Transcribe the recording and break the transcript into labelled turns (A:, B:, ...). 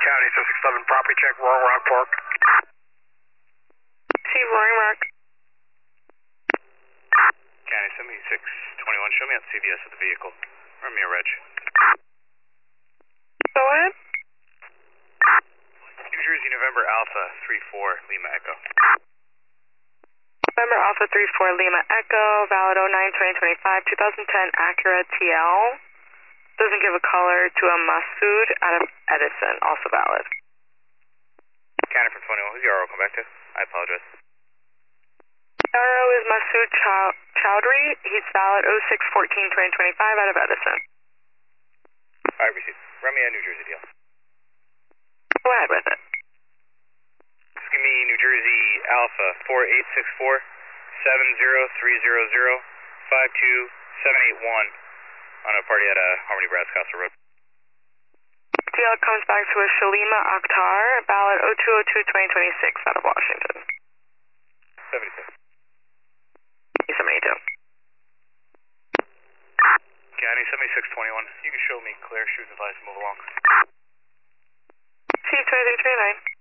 A: County 611, property check, Roaring Rock Park.
B: See Roaring Rock.
C: County 7621, show me out CVS of the vehicle. Run me a reg.
B: Go ahead.
C: New Jersey, November Alpha 34, Lima Echo.
B: November Alpha 34 Lima Echo, valid 09/2025, 2010 Acura TL. Doesn't give a color to a Masood out of Edison, also valid.
C: County from 21, who's the RO come back to? I apologize.
B: RO is Masood Chowdhury. He's valid 06/14/2025 out of Edison.
C: Alright, received. Run me a New Jersey deal.
B: Go ahead with it.
C: Just give me New Jersey Alpha 4864 70300 52781 on a party at Harmony Brass Castle Road.
B: DL comes back to a Shalima Akhtar, valid 02/02/2026 out of Washington.
C: 76.
B: 72.
C: County 7621, you can show me clear, shoot advice, move along.
B: C 2329.